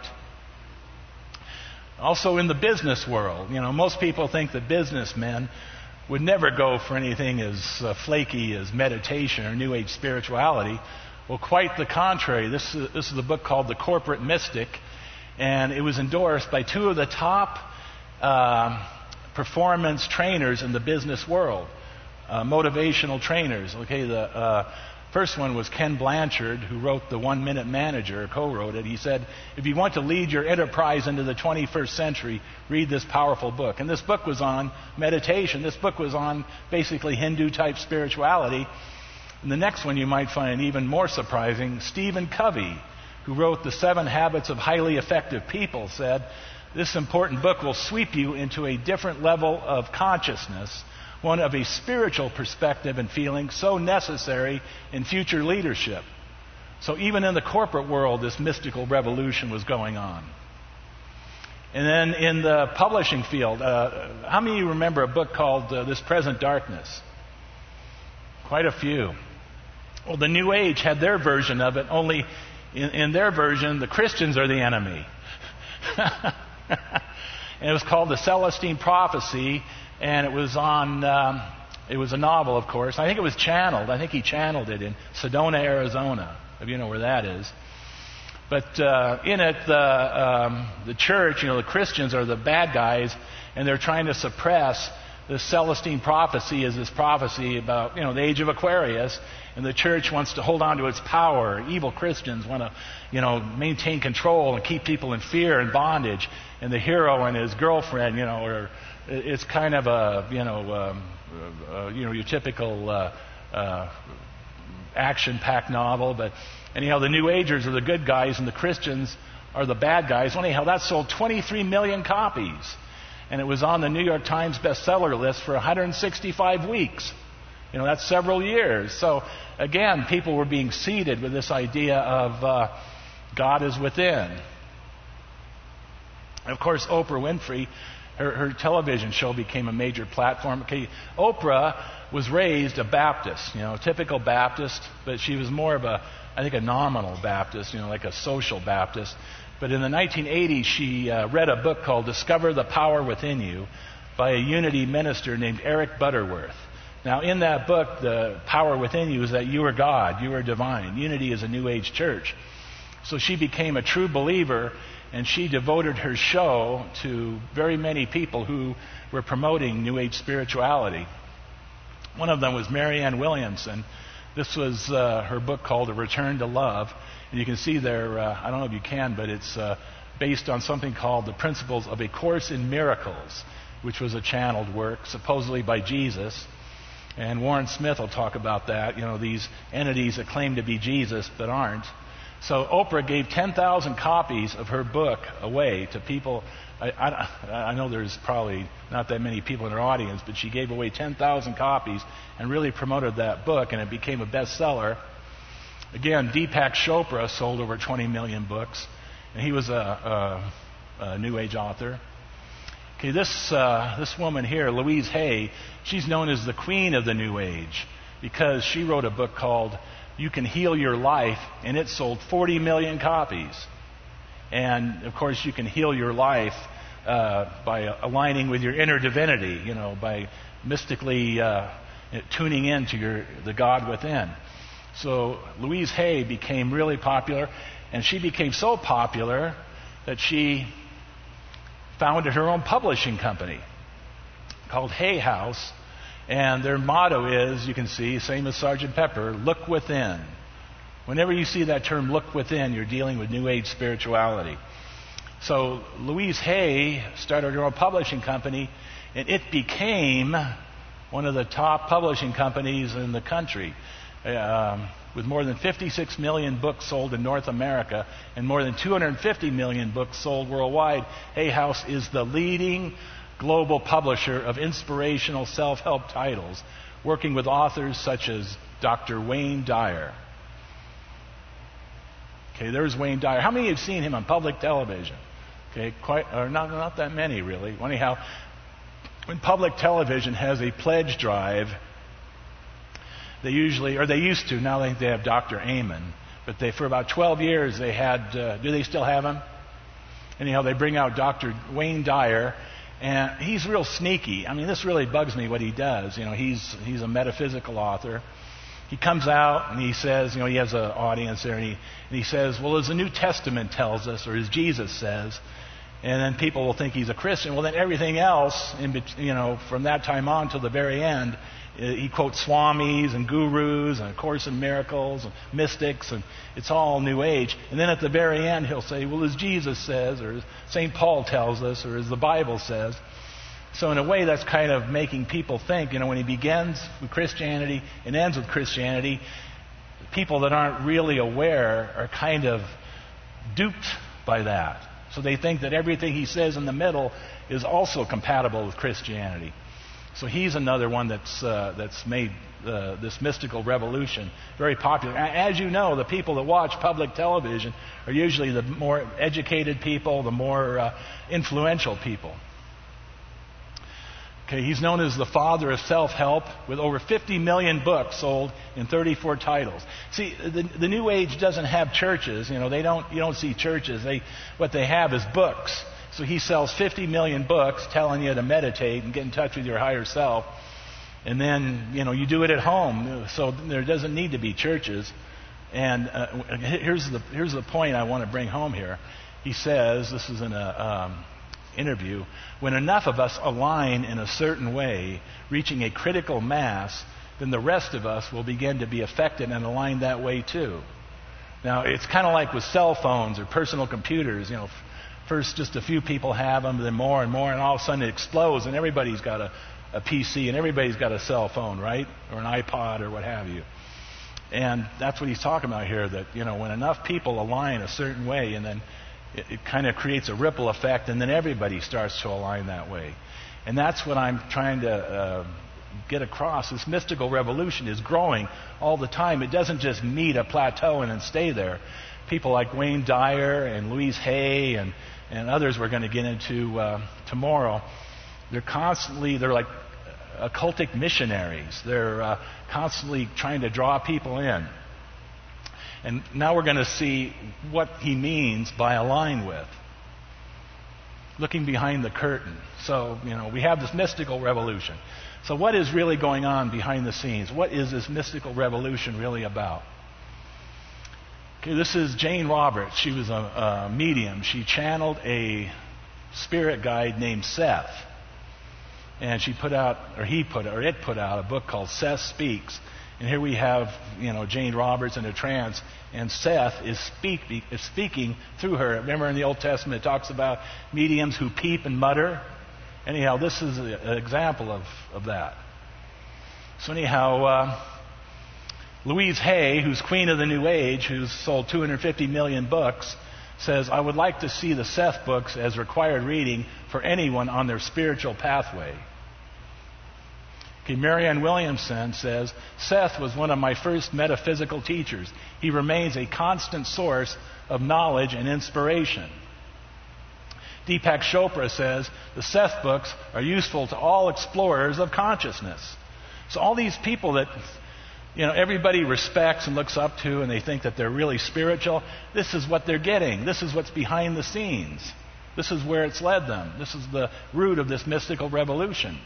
Also in the business world, you know, most people think that businessmen would never go for anything as uh, flaky as meditation or New Age spirituality. Well, quite the contrary. This is, this is a book called The Corporate Mystic, and it was endorsed by two of the top uh, performance trainers in the business world. Uh, motivational trainers. Okay, the uh, first one was Ken Blanchard, who wrote The One Minute Manager, co-wrote it. He said, if you want to lead your enterprise into the twenty-first century, read this powerful book. And this book was on meditation. This book was on basically Hindu-type spirituality. And the next one you might find even more surprising, Stephen Covey, who wrote The Seven Habits of Highly Effective People, said, "This important book will sweep you into a different level of consciousness, one of a spiritual perspective and feeling so necessary in future leadership." So even in the corporate world, this mystical revolution was going on. And then in the publishing field, uh, how many of you remember a book called uh, This Present Darkness? Quite a few. Well, the New Age had their version of it, only in, in their version, the Christians are the enemy. And it was called The Celestine Prophecy, and it was on, um, it was a novel, of course. I think it was channeled. I think he channeled it in Sedona, Arizona, if you know where that is. But uh, in it, the, um, the church, you know, the Christians are the bad guys, and they're trying to suppress the Celestine Prophecy is this prophecy about, you know, the age of Aquarius, and the church wants to hold on to its power. Evil Christians want to, you know, maintain control and keep people in fear and bondage. And the hero and his girlfriend, you know, are, it's kind of a, you know, um, uh, you know, your typical uh, uh, action-packed novel. But anyhow, the New Agers are the good guys, and the Christians are the bad guys. Well, anyhow, that sold twenty-three million copies. And it was on the New York Times bestseller list for one hundred sixty-five weeks. You know, that's several years. So, again, people were being seeded with this idea of uh, God is within. And of course, Oprah Winfrey, her, her television show became a major platform. Okay, Oprah was raised a Baptist, you know, typical Baptist, but she was more of a, I think, a nominal Baptist, you know, like a social Baptist. But in the nineteen eighties, she uh, read a book called Discover the Power Within You by a Unity minister named Eric Butterworth. Now, in that book, the power within you is that you are God, you are divine. Unity is a New Age church. So she became a true believer, and she devoted her show to very many people who were promoting New Age spirituality. One of them was Marianne Williamson. This was uh, her book called A Return to Love. And you can see there, uh, I don't know if you can, but it's uh, based on something called The Principles of a Course in Miracles, which was a channeled work, supposedly by Jesus. And Warren Smith will talk about that, you know, these entities that claim to be Jesus but aren't. So Oprah gave ten thousand copies of her book away to people. I, I, I know there's probably not that many people in her audience, but she gave away ten thousand copies and really promoted that book, and it became a bestseller. Again, Deepak Chopra sold over twenty million books, and he was a, a, a New Age author. Okay, this uh, this woman here, Louise Hay, she's known as the queen of the New Age because she wrote a book called You Can Heal Your Life, and it sold forty million copies. And, of course, you can heal your life uh, by aligning with your inner divinity, you know, by mystically uh, tuning in to your, the God within. So Louise Hay became really popular, and she became so popular that she founded her own publishing company called Hay House, and their motto is, you can see, same as Sergeant Pepper, look within. Whenever you see that term, look within, you're dealing with New Age spirituality. So Louise Hay started her own publishing company, and it became one of the top publishing companies in the country. Um, with more than fifty-six million books sold in North America and more than two hundred fifty million books sold worldwide, Hay House is the leading global publisher of inspirational self-help titles, working with authors such as Doctor Wayne Dyer. Okay, there's Wayne Dyer. How many have seen him on public television? Okay, quite, or not, not that many really. Anyhow, when public television has a pledge drive, they usually, or they used to, now they, they have Doctor Amen, but they, for about twelve years they had, uh, do they still have him? Anyhow, they bring out Doctor Wayne Dyer, and he's real sneaky. I mean, this really bugs me what he does. You know, he's he's a metaphysical author. He comes out and he says, you know, he has an audience there, and he, and he says, well, as the New Testament tells us, or as Jesus says, and then people will think he's a Christian. Well, then everything else, in, you know, from that time on till the very end, he quotes swamis and gurus and A Course in Miracles and mystics, and it's all New Age. And then at the very end, he'll say, well, as Jesus says, or as Saint Paul tells us, or as the Bible says. So in a way, that's kind of making people think, you know, when he begins with Christianity and ends with Christianity, people that aren't really aware are kind of duped by that. So they think that everything he says in the middle is also compatible with Christianity. So he's another one that's uh, that's made uh, this mystical revolution very popular. As you know, the people that watch public television are usually the more educated people, the more uh, influential people. Okay, he's known as the father of self-help, with over fifty million books sold in thirty-four titles. See, the, the New Age doesn't have churches. You know, they don't. You don't see churches. They what they have is books. So he sells fifty million books, telling you to meditate and get in touch with your higher self, and then you know you do it at home. So there doesn't need to be churches. And uh, here's the here's the point I want to bring home here. He says, this is in a um, interview, when enough of us align in a certain way, reaching a critical mass, then the rest of us will begin to be affected and aligned that way too. Now, it's kind of like with cell phones or personal computers. You know, first just a few people have them, then more and more, and all of a sudden it explodes, and everybody's got a, a P C, and everybody's got a cell phone, right? Or an iPod or what have you. And that's what he's talking about here, that, you know, when enough people align a certain way, and then it, it kind of creates a ripple effect, and then everybody starts to align that way. And that's what I'm trying to uh, get across. This mystical revolution is growing all the time. It doesn't just meet a plateau and then stay there. People like Wayne Dyer and Louise Hay and, and others we're going to get into uh, tomorrow, they're constantly, they're like occultic missionaries. They're uh, constantly trying to draw people in. And now we're going to see what he means by align with. Looking behind the curtain. So, you know, we have this mystical revolution. So what is really going on behind the scenes? What is this mystical revolution really about? Okay, this is Jane Roberts. She was a, a medium. She channeled a spirit guide named Seth. And she put out, or he put, or it put out a book called Seth Speaks. And here we have, you know, Jane Roberts in a trance, and Seth is, speak, is speaking through her. Remember in the Old Testament it talks about mediums who peep and mutter? Anyhow, this is a, an example of, of that. So anyhow, uh, Louise Hay, who's queen of the New Age, who's sold two hundred fifty million books, says, I would like to see the Seth books as required reading for anyone on their spiritual pathway. Okay, Marianne Williamson says, Seth was one of my first metaphysical teachers. He remains a constant source of knowledge and inspiration. Deepak Chopra says, the Seth books are useful to all explorers of consciousness. So all these people that, you know, everybody respects and looks up to, and they think that they're really spiritual, this is what they're getting. This is what's behind the scenes. This is where it's led them. This is the root of this mystical revolution.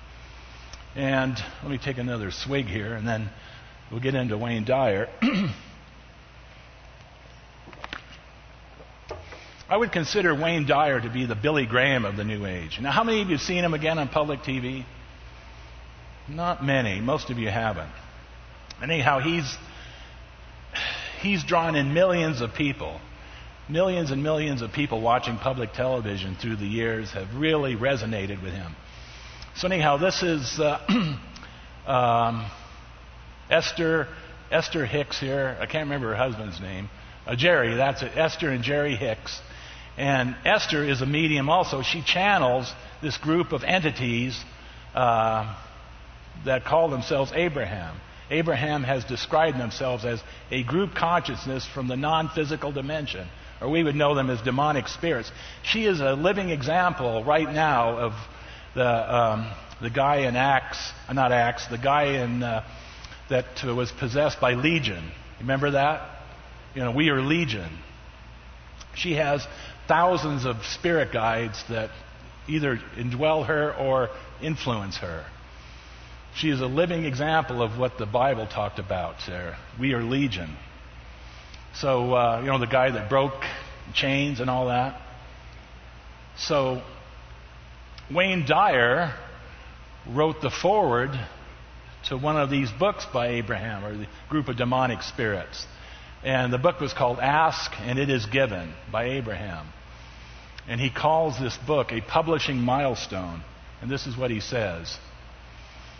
And let me take another swig here, and then we'll get into Wayne Dyer. I would consider Wayne Dyer to be the Billy Graham of the New Age. Now, how many of you have seen him again on public T V? Not many. Most of you haven't. Anyhow, he's he's drawn in millions of people. Millions and millions of people watching public television through the years have really resonated with him. So anyhow, this is uh, um, Esther Esther Hicks here. I can't remember her husband's name. Uh, Jerry, that's it. Esther and Jerry Hicks. And Esther is a medium also. She channels this group of entities uh, that call themselves Abraham. Abraham has described themselves as a group consciousness from the non-physical dimension, or we would know them as demonic spirits. She is a living example right now of the um, the guy in Acts, not Acts, the guy in uh, that uh, was possessed by Legion. Remember that? You know, we are Legion. She has thousands of spirit guides that either indwell her or influence her. She is a living example of what the Bible talked about there. We are Legion. So, uh, you know, the guy that broke chains and all that. So, Wayne Dyer wrote the foreword to one of these books by Abraham, or the group of demonic spirits. And the book was called Ask and It Is Given by Abraham. And he calls this book a publishing milestone. And this is what he says.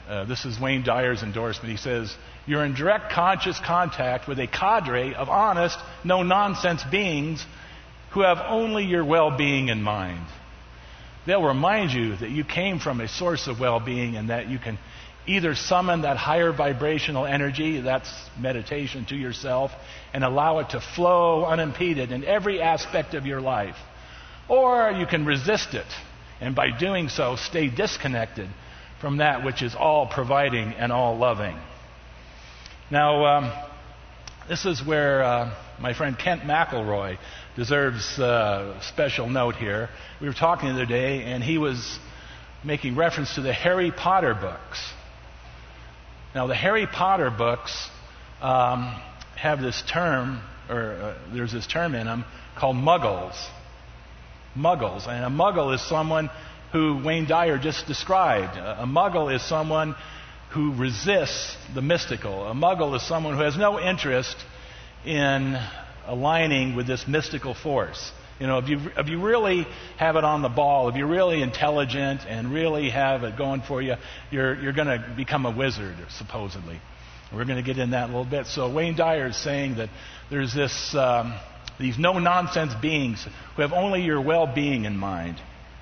Uh, this is Wayne Dyer's endorsement. He says, "You're in direct conscious contact with a cadre of honest, no-nonsense beings who have only your well-being in mind. They'll remind you that you came from a source of well-being and that you can either summon that higher vibrational energy, that's meditation, to yourself and allow it to flow unimpeded in every aspect of your life, or you can resist it and by doing so stay disconnected from that which is all providing and all loving." Now, um, this is where uh, my friend Kent McElroy deserves uh, a special note here. We were talking the other day, and he was making reference to the Harry Potter books. Now, the Harry Potter books um, have this term, or uh, there's this term in them called muggles. Muggles. And a muggle is someone who Wayne Dyer just described. A muggle is someone who resists the mystical. A muggle is someone who has no interest in aligning with this mystical force. You know, if you if you really have it on the ball, if you're really intelligent and really have it going for you, you're you're going to become a wizard, supposedly. We're going to get in that in a little bit. So Wayne Dyer is saying that there's this um, these no-nonsense beings who have only your well-being in mind.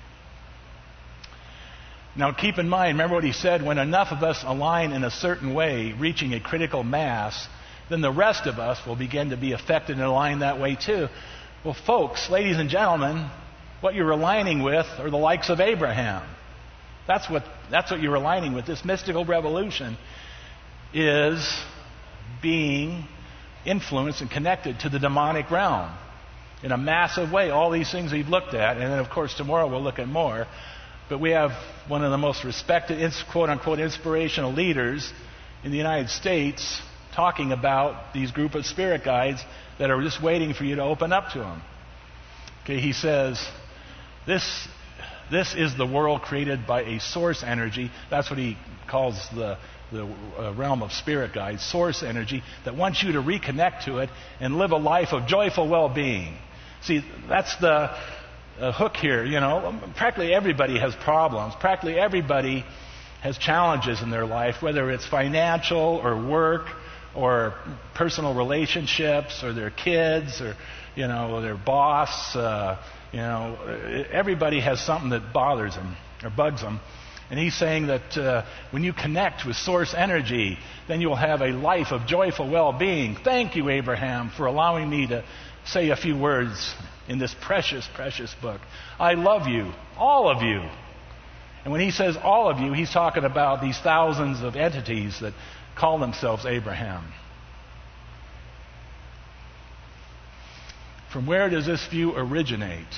Now, keep in mind, remember what he said, when enough of us align in a certain way, reaching a critical mass, then the rest of us will begin to be affected and align that way too. Well, folks, ladies and gentlemen, what you're aligning with are the likes of Abraham. That's what, that's what you're aligning with. This mystical revolution is being influenced and connected to the demonic realm in a massive way. All these things we've looked at, and then, of course, tomorrow we'll look at more. But we have one of the most respected, quote-unquote, inspirational leaders in the United States talking about these group of spirit guides that are just waiting for you to open up to them. Okay, he says, this, this is the world created by a source energy. That's what he calls the, the uh, realm of spirit guides, source energy, that wants you to reconnect to it and live a life of joyful well-being. See, that's the uh, hook here. You know, practically everybody has problems. Practically everybody has challenges in their life, whether it's financial or work or personal relationships, or their kids, or, you know, their boss. Uh, you know, everybody has something that bothers them or bugs them. And he's saying that uh, when you connect with source energy, then you'll have a life of joyful well-being. Thank you, Abraham, for allowing me to say a few words in this precious, precious book. I love you, all of you. And when he says all of you, he's talking about these thousands of entities that call themselves Abraham. From where does this view originate?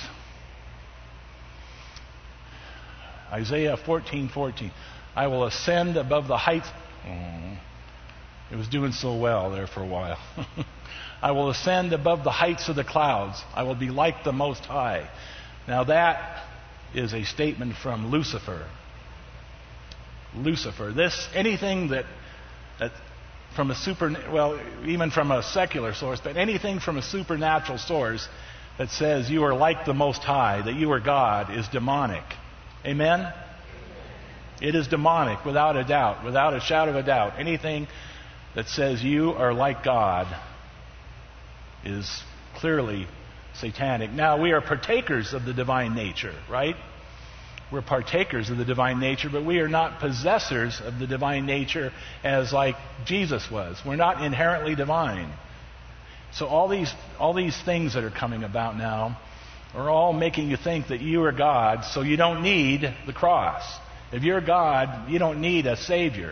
Isaiah fourteen fourteen. I will ascend above the heights. Oh, it was doing so well there for a while. I will ascend above the heights of the clouds. I will be like the Most High. Now that is a statement from Lucifer. Lucifer. This, anything that That from a super, well, even from a secular source, but anything from a supernatural source that says you are like the Most High, that you are God, is demonic. Amen? It is demonic, without a doubt, without a shadow of a doubt. Anything that says you are like God is clearly satanic. Now, we are partakers of the divine nature, right? We're partakers of the divine nature, but we are not possessors of the divine nature as like Jesus was. We're not inherently divine. So all these all these things that are coming about now are all making you think that you are God, so you don't need the cross. If you're God, you don't need a Savior.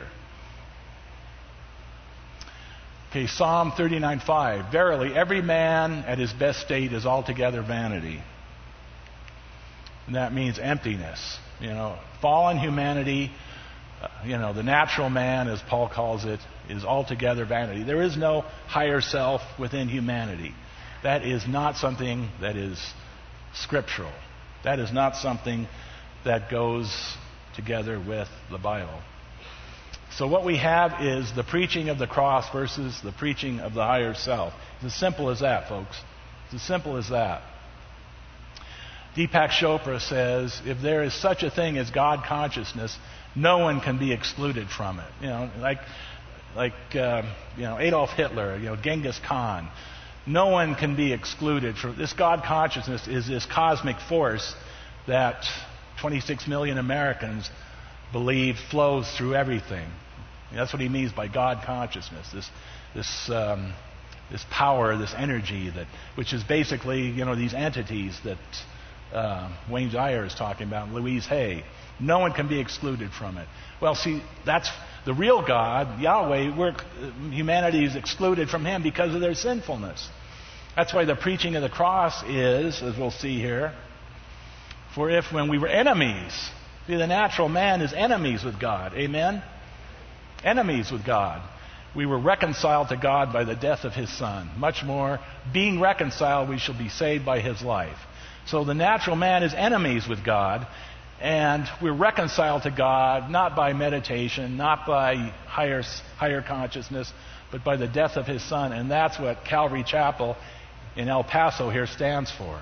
Okay, Psalm thirty-nine five. Verily, every man at his best state is altogether vanity. And that means emptiness. You know, fallen humanity, uh, you know, the natural man, as Paul calls it, is altogether vanity. There is no higher self within humanity. That is not something that is scriptural. That is not something that goes together with the Bible. So what we have is the preaching of the cross versus the preaching of the higher self. It's as simple as that, folks. It's as simple as that. Deepak Chopra says, if there is such a thing as God consciousness, No one can be excluded from it. You know, like like uh, you know Adolf Hitler, you know Genghis Khan. No one can be excluded from this. God consciousness is this cosmic force that twenty-six million Americans believe flows through everything. And that's what he means by God consciousness. This this um, this power, this energy that, which is basically you know these entities that uh, Wayne Dyer is talking about, Louise Hay. No one can be excluded from it. Well, see, that's the real God, Yahweh. We're, humanity is excluded from Him because of their sinfulness. That's why the preaching of the cross is, as we'll see here, for if when we were enemies, see, the natural man is enemies with God. Amen? Enemies with God. We were reconciled to God by the death of His Son. Much more, being reconciled, we shall be saved by His life. So the natural man is enemies with God. And we're reconciled to God not by meditation, not by higher, higher consciousness, but by the death of His Son. And that's what Calvary Chapel in El Paso here stands for.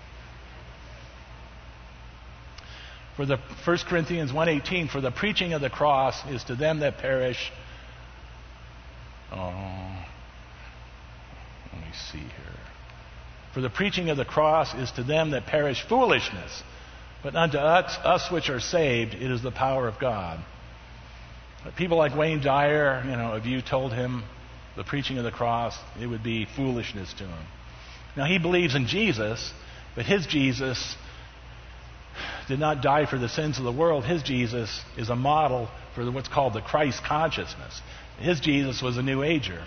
For the First Corinthians one eighteen, for the preaching of the cross is to them that perish. Oh, let me see here. For the preaching of the cross is to them that perish foolishness. But unto us, us which are saved, it is the power of God. People like Wayne Dyer, you know, if you told him the preaching of the cross, it would be foolishness to him. Now, he believes in Jesus, but his Jesus did not die for the sins of the world. His Jesus is a model for what's called the Christ consciousness. His Jesus was a New Ager.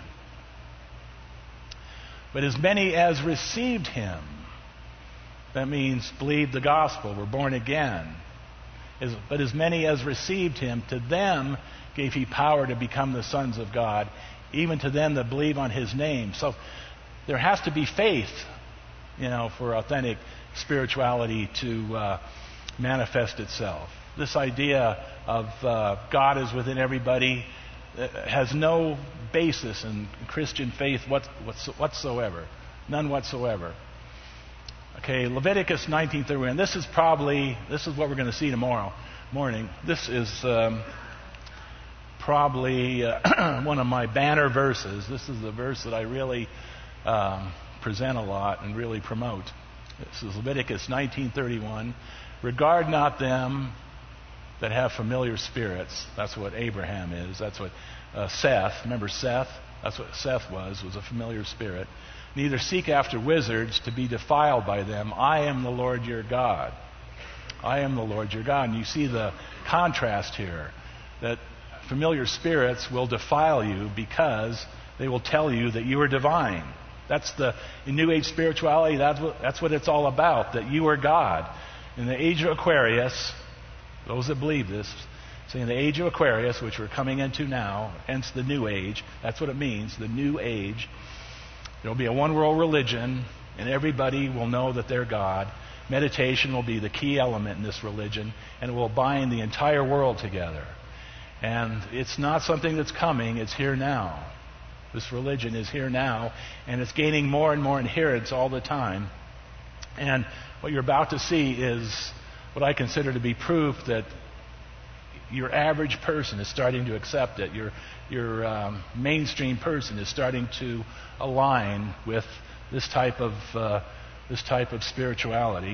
But as many as received Him, that means believed the gospel, were born again. As, but as many as received Him, to them gave He power to become the sons of God, even to them that believe on His name. So there has to be faith, you know, for authentic spirituality to uh, manifest itself. This idea of uh, God is within everybody has no basis in Christian faith whatsoever. None whatsoever. Okay, Leviticus nineteen thirty-one. This is probably, this is what we're going to see tomorrow morning. This is um, probably uh, one of my banner verses. This is the verse that I really um, present a lot and really promote. This is Leviticus nineteen thirty-one. Regard not them that have familiar spirits. That's what Abraham is. That's what uh, Seth, remember Seth? That's what Seth was, was a familiar spirit. Neither seek after wizards to be defiled by them. I am the Lord your God. I am the Lord your God. And you see the contrast here, that familiar spirits will defile you because they will tell you that you are divine. That's the, in New Age spirituality, that's what, that's what it's all about, that you are God. In the age of Aquarius, those that believe this, say in the age of Aquarius, which we're coming into now, hence the New Age, that's what it means, the New Age. There will be a one-world religion, and everybody will know that they're God. Meditation will be the key element in this religion, and it will bind the entire world together. And it's not something that's coming, it's here now. This religion is here now, and it's gaining more and more adherents all the time. And what you're about to see is what I consider to be proof that your average person is starting to accept it. Your your um, mainstream person is starting to align with this type of uh, this type of spirituality.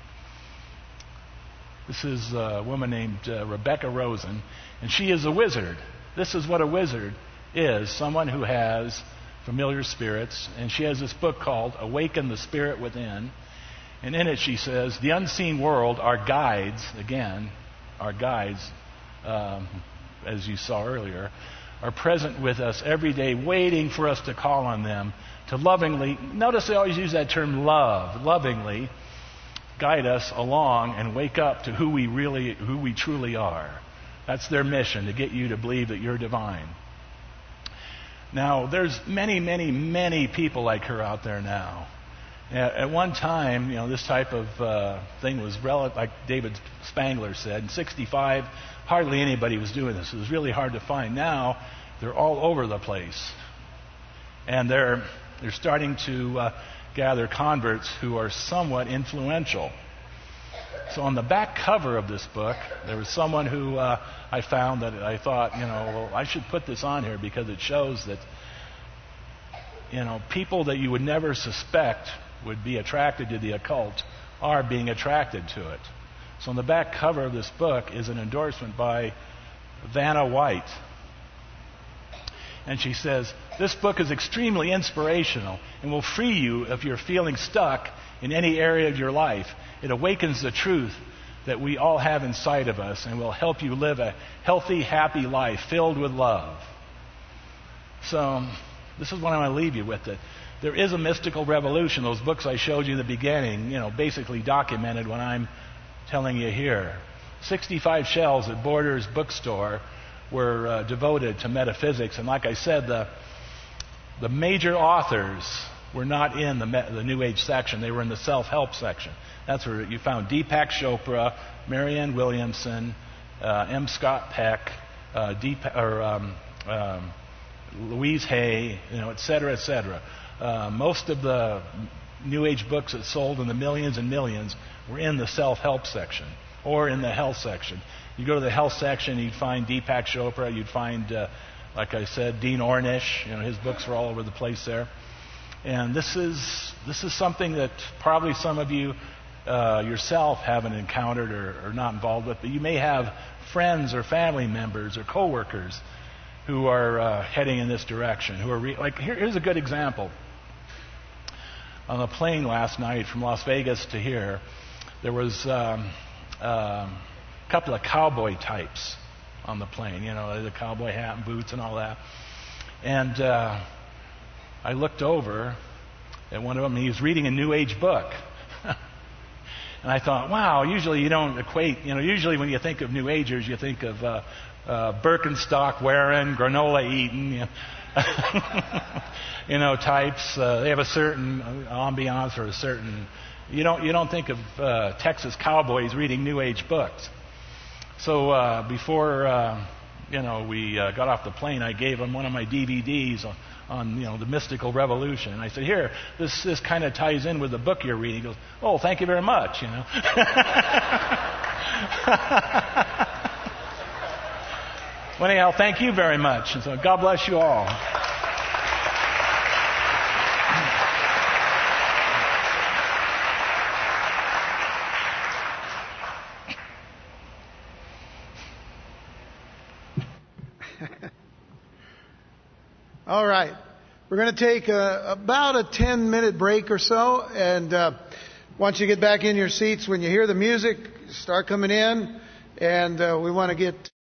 This is a woman named uh, Rebecca Rosen, and she is a wizard. This is what a wizard is: someone who has familiar spirits. And she has this book called "Awaken the Spirit Within." And in it she says, the unseen world, our guides, again, our guides, um, as you saw earlier, are present with us every day, waiting for us to call on them to lovingly, notice they always use that term love, lovingly guide us along and wake up to who we really, who we truly are. That's their mission, to get you to believe that you're divine. Now, there's many, many, many people like her out there now. At one time, you know, this type of uh, thing was relative, like David Spangler said. In sixty-five, hardly anybody was doing this. It was really hard to find. Now, they're all over the place, and they're they're starting to uh, gather converts who are somewhat influential. So on the back cover of this book, there was someone who uh, I found that I thought, you know, well, I should put this on here because it shows that, you know, people that you would never suspect would be attracted to the occult are being attracted to it. So on the back cover of this book is an endorsement by Vanna White. And she says, this book is extremely inspirational and will free you if you're feeling stuck in any area of your life. It awakens the truth that we all have inside of us and will help you live a healthy, happy life filled with love. So this is what I want to leave you with. That there is a mystical revolution. Those books I showed you in the beginning, you know, basically documented what I'm telling you here. sixty-five shelves at Borders bookstore were uh, devoted to metaphysics. And like I said, the, the major authors were not in the, me- the New Age section. They were in the self-help section. That's where you found Deepak Chopra, Marianne Williamson, uh, M. Scott Peck, uh, Deep- or, um, um, Louise Hay, you know, et cetera, et cetera. Uh, most of the New Age books that sold in the millions and millions were in the self-help section or in the health section. You go to the health section, you'd find Deepak Chopra, you'd find, uh, like I said, Dean Ornish. You know, his books were all over the place there. And this is this is something that probably some of you uh, yourself haven't encountered or, or not involved with, but you may have friends or family members or coworkers who are uh, heading in this direction. Who are re- like here, here's a good example. On the plane last night from Las Vegas to here, there was um, um, a couple of cowboy types on the plane. You know, the cowboy hat and boots and all that. And uh, I looked over at one of them, and he was reading a New Age book. And I thought, wow, usually you don't equate, you know, usually when you think of New Agers, you think of uh, uh, Birkenstock wearing, granola eating, you know, you know types. Uh, they have a certain ambiance or a certain, you don't, you don't think of uh, Texas cowboys reading New Age books. So uh, before, uh, you know, we uh, got off the plane, I gave him one of my D V Ds on, on you know, the mystical revolution. And I said, here, this this kind of ties in with the book you're reading. He goes, oh, thank you very much, you know. Well, anyhow, thank you very much. And so God bless you all. All right. We're going to take a, about a ten minute break or so. And uh, once you get back in your seats, when you hear the music, start coming in. And uh, we want to get...